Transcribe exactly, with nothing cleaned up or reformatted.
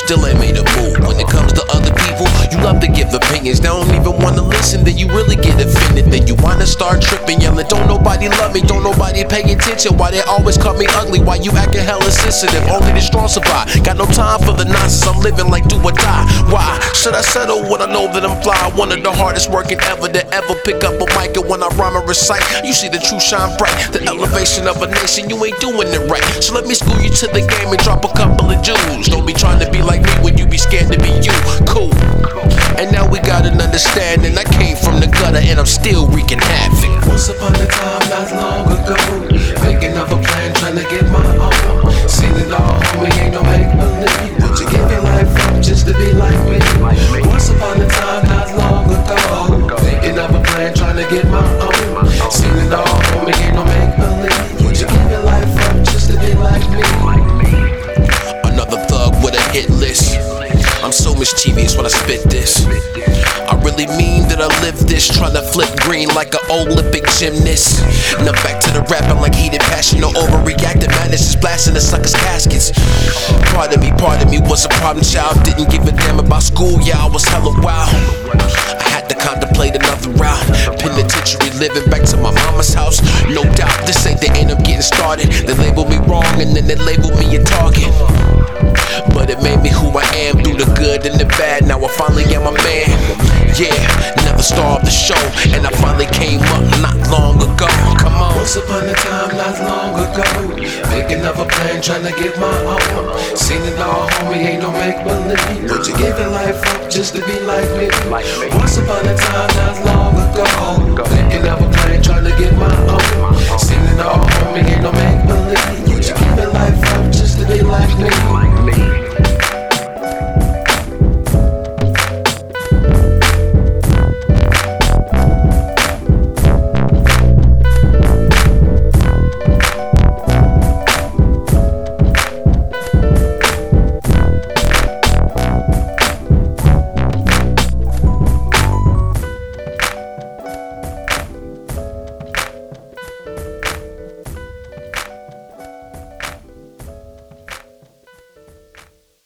still ain't made a move. When it comes to other people, you love to give opinions. They don't even wanna listen, then you really get offended. Then you wanna start tripping, yelling, don't nobody love me, don't nobody pay attention. Why they always call me ugly, why you acting hella sensitive? Only the strong survive, got no time for the nonsense. I'm living like do or die. Why should I settle when I know that I'm fly? One of the hardest working ever to ever pick up a mic. And when I rhyme and recite, you see the truth shine bright. The elevation of a nation, you ain't doing it right. So let me school you to the game and drop a couple of jewels. Don't be trying to be like me when you be scared to be you. Cool. And now we got an understanding. I came from the gutter and I'm still wreaking havoc. Once upon a time, not long ago, thinking of a plan, trying to get my own. Seen it all, homie, ain't no make believe. Would you give your life up just to be like me? Once upon a time, not long ago, thinking of a plan, trying to get my own. Seen it all, homie, ain't no make believe. Would you give your life up just to be like me? Another thug with a hit list. I'm so mischievous when I spit this. I really mean that I live this, trying to flip green like an Olympic gymnast. Now back to the rapping like heated passion, no overreacting madness is blasting the suckers' caskets. Pardon me, pardon me, was a problem child. Didn't give a damn about school, yeah, I was hella wild. I had to contemplate another route. Penitentiary living back to my mama's house. No doubt, this ain't the end of getting started. They labeled me wrong and then they labeled me a target. But it made me who I am, through the good and the bad. Now I finally am a man. Yeah, never star of the show, and I finally came up not long ago. Come on. Once upon a time, not long ago, thinking of a plan, trying to get my own. Seen it all, homie, ain't no make believe. Would you give your life up just to be like me? Once upon a time, not long ago, thinking of a plan, trying to get my own. Seen it all, homie, ain't no make believe. Would you give your life up just to be like me?